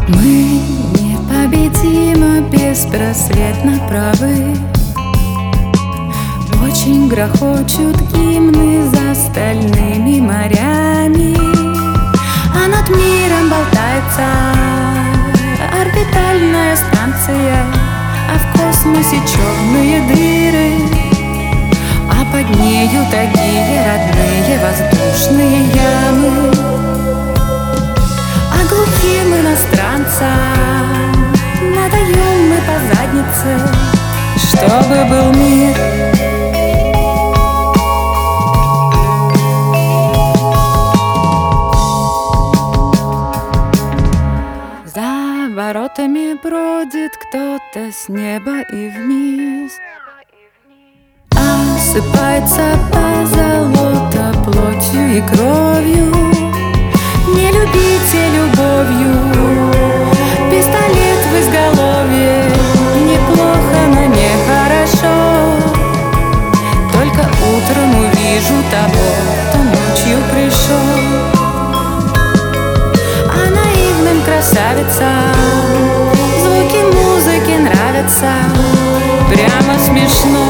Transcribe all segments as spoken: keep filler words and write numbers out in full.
Мы непобедимо, беспросветно правы. Очень грохочут гимны за стальными морями, а над миром болтается орбитальная станция, а в космосе черные дыры, а под нею такие родные воздушные ямы. А глухим иностранцам надаем мы по заднице, чтобы был мир. За воротами бродит кто-то с неба и вниз, осыпается позолота плотью и кровью. Не любите любовью пистолет в изголовье. Неплохо, но нехорошо. Только утром увижу того, кто ночью пришел. А наивным красавицам звуки музыки нравятся. Прямо смешно.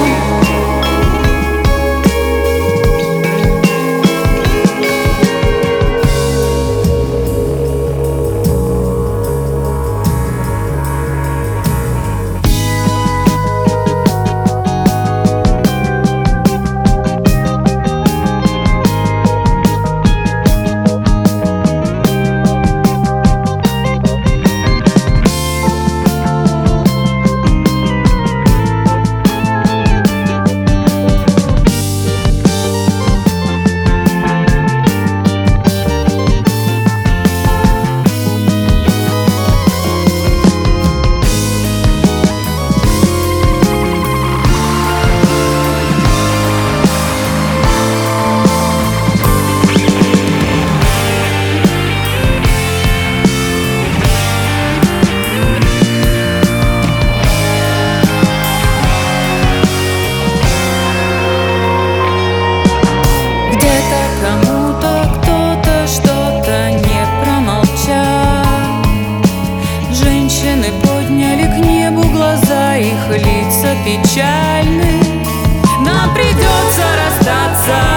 Их лица печальны, нам придется расстаться.